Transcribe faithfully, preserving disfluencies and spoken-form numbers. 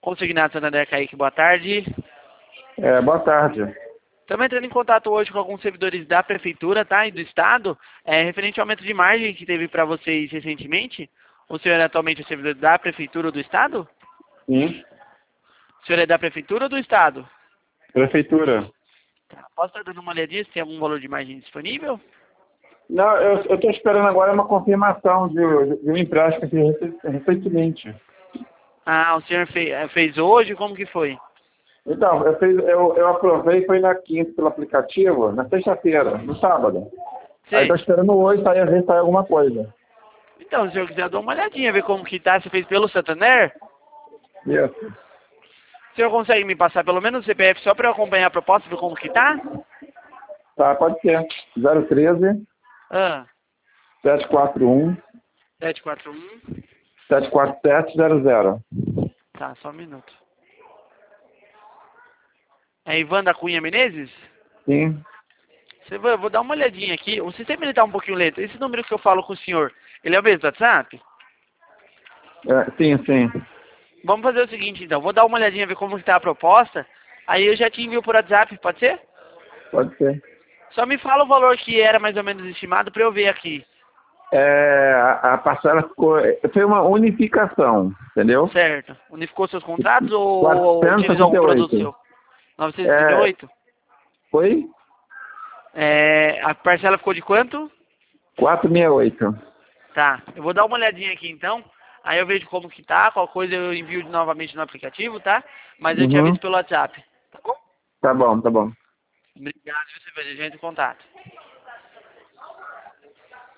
Consignado Santander, Kaique, boa tarde. É, boa tarde. Estamos entrando em contato hoje com alguns servidores da Prefeitura, tá, e do Estado, é, referente ao aumento de margem que teve para vocês recentemente. O senhor é atualmente servidor da Prefeitura ou do Estado? Sim. O senhor é da Prefeitura ou do Estado? Prefeitura. Tá. Posso estar dando uma olhadinha se tem algum valor de margem disponível? Não, eu estou esperando agora uma confirmação de, de um empréstimo que eu fiz recentemente. Ah, o senhor fez, fez hoje? Como que foi? Então, eu, fiz, eu, eu aprovei, foi na quinta pelo aplicativo, na sexta-feira, no sábado. Sim. Aí estou esperando hoje sair, ver se sai alguma coisa. Então, se eu quiser, eu dou uma olhadinha, ver como que tá. Você fez pelo Santander? Isso. O senhor consegue me passar pelo menos o C P F só para eu acompanhar a proposta, ver como que tá? Tá, pode ser. zero treze, Ah, sete quatro um, sete quatro um. sete quatro sete zero zero. Tá, só um minuto. É Ivan da Cunha Menezes? Sim. Você vai, eu vou dar uma olhadinha aqui. O sistema ele tá um pouquinho lento. Esse número que eu falo com o senhor, ele é o mesmo do WhatsApp? É, sim, sim. Vamos fazer o seguinte, então. Vou dar uma olhadinha, ver como está a proposta. Aí eu já te envio por WhatsApp, pode ser? Pode ser. Só me fala o valor que era mais ou menos estimado para eu ver aqui. É, a, a parcela ficou... Foi uma unificação, entendeu? Certo. Unificou seus contratos ou, ou utilizou algum produto seu? novecentos e trinta e oito? É, foi? É, a parcela ficou de quanto? quatrocentos e sessenta e oito. Tá. Eu vou dar uma olhadinha aqui então. Aí eu vejo como que tá. Qualquer coisa eu envio novamente no aplicativo, tá? Mas eu te Uhum. aviso pelo WhatsApp. Tá bom? Tá bom, tá bom. Obrigado, você vai gente em contato.